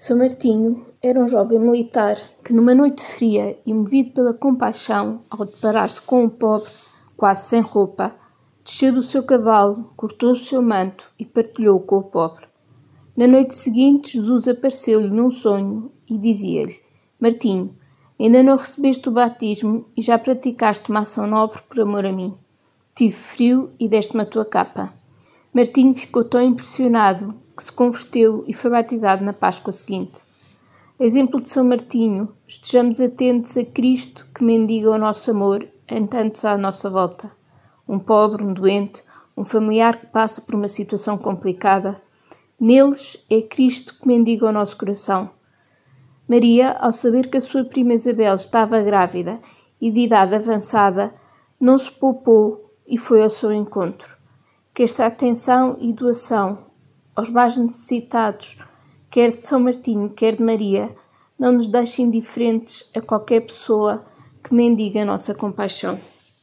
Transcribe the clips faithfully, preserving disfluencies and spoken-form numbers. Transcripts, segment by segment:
São Martinho era um jovem militar que, numa noite fria e movido pela compaixão, ao deparar-se com um pobre, quase sem roupa, desceu do seu cavalo, cortou o seu manto e partilhou com o pobre. Na noite seguinte, Jesus apareceu-lhe num sonho e dizia-lhe: Martinho, ainda não recebeste o batismo e já praticaste uma ação nobre por amor a mim. Tive frio e deste-me a tua capa. Martinho ficou tão impressionado que se converteu e foi batizado na Páscoa seguinte. Exemplo de São Martinho, estejamos atentos a Cristo que mendiga o nosso amor em tantos à nossa volta. Um pobre, um doente, um familiar que passa por uma situação complicada. Neles é Cristo que mendiga o nosso coração. Maria, ao saber que a sua prima Isabel estava grávida e de idade avançada, não se poupou e foi ao seu encontro. Que esta atenção e doação aos mais necessitados, quer de São Martinho, quer de Maria, não nos deixe indiferentes a qualquer pessoa que mendiga a nossa compaixão.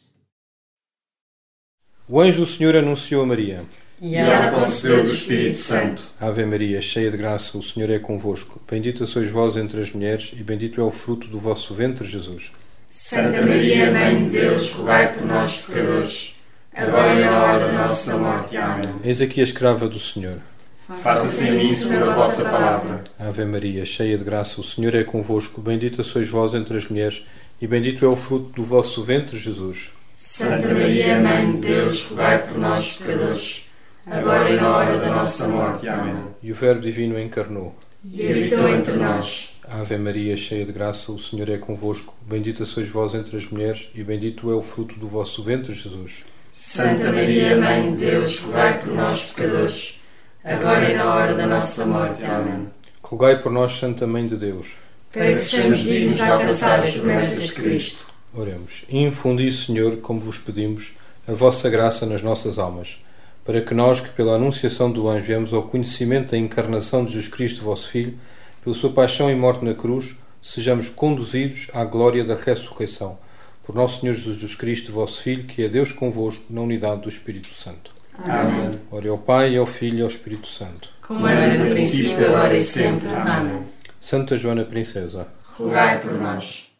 O anjo do Senhor anunciou a Maria. E ela concebeu do Espírito Santo. Ave Maria, cheia de graça, o Senhor é convosco. Bendita sois vós entre as mulheres, e bendito é o fruto do vosso ventre, Jesus. Santa Maria, Mãe de Deus, rogai por nós, pecadores, agora e na hora da nossa morte. Amém. Eis aqui a escrava do Senhor. Faça-se em mim segundo a vossa palavra. Ave Maria, cheia de graça, o Senhor é convosco. Bendita sois vós entre as mulheres, e bendito é o fruto do vosso ventre, Jesus. Santa Maria, Mãe de Deus, rogai por nós, pecadores, agora e na hora da nossa morte. Amém. E o Verbo Divino encarnou E habitou entre nós. Ave Maria, cheia de graça, o Senhor é convosco. Bendita sois vós entre as mulheres, e bendito é o fruto do vosso ventre, Jesus. Santa Maria, Mãe de Deus, rogai por nós, pecadores, agora e na hora da nossa morte. Amém. Rogai por nós, Santa Mãe de Deus, para que sejamos dignos de alcançar as promessas de Cristo. Oremos. E infundi, Senhor, como vos pedimos, a vossa graça nas nossas almas, para que nós, que pela anunciação do anjo viemos ao conhecimento da encarnação de Jesus Cristo, vosso Filho, pela sua paixão e morte na cruz, sejamos conduzidos à glória da ressurreição. Por nosso Senhor Jesus Cristo, vosso Filho, que é Deus convosco, na unidade do Espírito Santo. Amém. Ore ao Pai, ao Filho e ao Espírito Santo. Como era no princípio, agora e sempre. Amém. Santa Joana Princesa, rogai por nós.